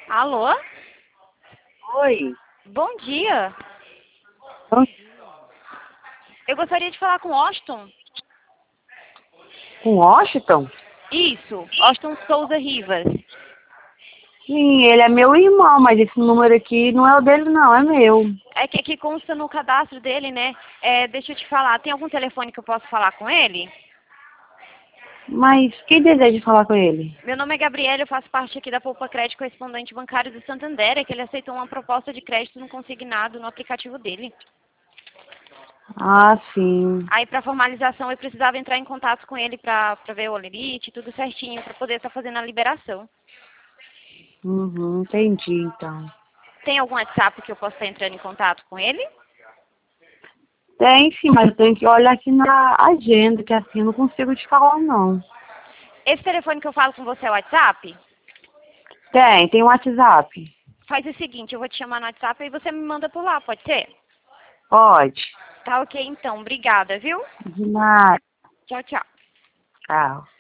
Alô? Oi. Bom dia. Então, Eu gostaria de falar com Austin. com Washington? Isso, Austin Souza Rivas. Sim, ele é meu irmão, mas esse número aqui não é o dele não, é meu. É que consta no cadastro dele, né? Deixa eu te falar, tem algum telefone que eu possa falar com ele? Mas quem deseja falar com ele? Meu nome é Gabriela, eu faço parte aqui da Poupa Crédito Correspondente Bancário do Santander, é que ele aceitou uma proposta de crédito no consignado no aplicativo dele. Ah, sim. Aí, para formalização, eu precisava entrar em contato com ele para ver o olerite, tudo certinho, para poder estar fazendo a liberação. Uhum, entendi então. Tem algum WhatsApp que eu possa estar entrando em contato com ele? Tem sim, mas eu tenho que olhar aqui na agenda, que assim eu não consigo te falar não. Esse telefone que eu falo com você é o WhatsApp? Tem um WhatsApp. Faz o seguinte, eu vou te chamar no WhatsApp e você me manda por lá, pode ser? Pode. Tá ok então, obrigada, viu? De nada. Tchau, tchau. Tchau.